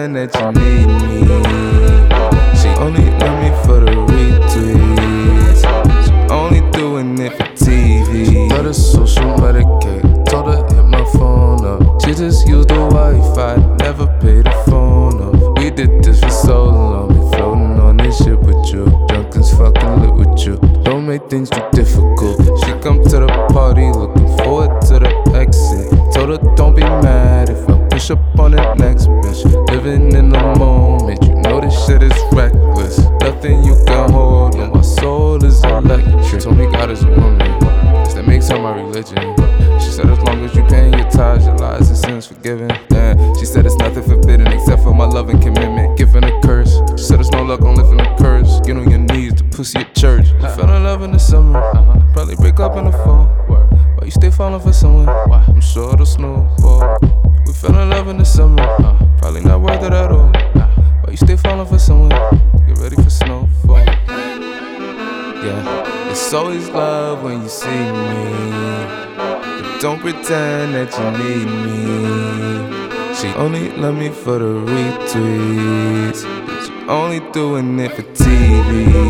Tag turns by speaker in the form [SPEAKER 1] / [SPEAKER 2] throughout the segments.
[SPEAKER 1] pretend that you need me. She only love me for the retweets. She only doing it for TV. She let her social medicate, told her hit my phone up. She just used the Wi-Fi, never paid her phone up. We did this for so long, be floating on this shit with you. Drunk as fucking lit with you. Don't make things too difficult. She come to the party, looking forward to the exit. Told her don't be mad if I push up on the next bitch. Living in the moment, you know this shit is reckless. Nothing you can hold, no, my soul is electric. Told me God is a woman, cause that makes her my religion. She said as long as you paying your tithes, your lies and sins forgiven. She said it's nothing forbidden except for my love and commitment. Giving a curse, she said there's no luck on living a curse. Get on your knees, the pussy at church. We fell in love in the summer, probably break up in the fall. Why you stay falling for someone? I'm sure it'll snowball. We fell in love in the summer, probably not worth it at all. Why you stay falling for someone? Get ready for snowfall. Yeah, it's always love when you see me, but don't pretend that you need me. She only love me for the retweets, but she only doing it for TV.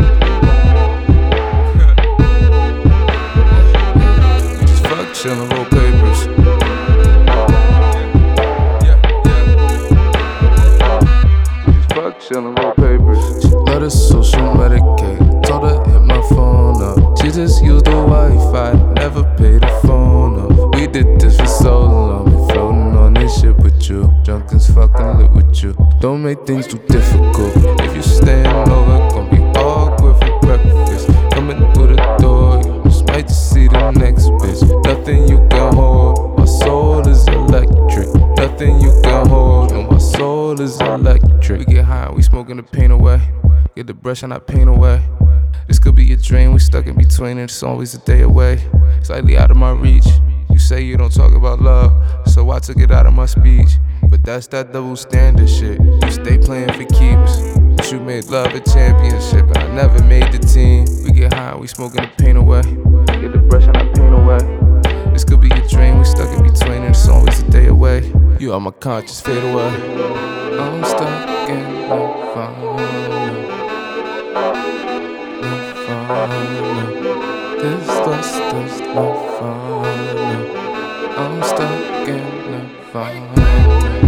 [SPEAKER 1] Just fuck, chillin', roll papers. Just fuck, chillin', roll papers. She let her social medicate, told her hit my phone up. She just used the Wi-Fi, never paid her phone up. We did this for so long, be floating on this shit with you. Drunk as fucking lit with you. Don't make things too difficult. If you staying over, gon' be awkward for breakfast. Coming through the door, you just might just see the next bitch. Nothing you can hold, my soul is electric. Nothing you can hold, no, my soul is electric. We get high, we smoking the pain away. Get the brush and I paint away. This could be a dream, we stuck in between, it's always a day away. Slightly out of my reach. You say you don't talk about love, so I took it out of my speech. But that's that double standard shit. You stay playing for keeps, but you made love a championship, and I never made the team. We get high, we smoking the pain away. Get the brush and I paint away. This could be a dream, we stuck in between, and it's always a day away. You are my conscious fade away. I'm stuck in Nirvana. This lust is no fun. I'm stuck in Nirvana.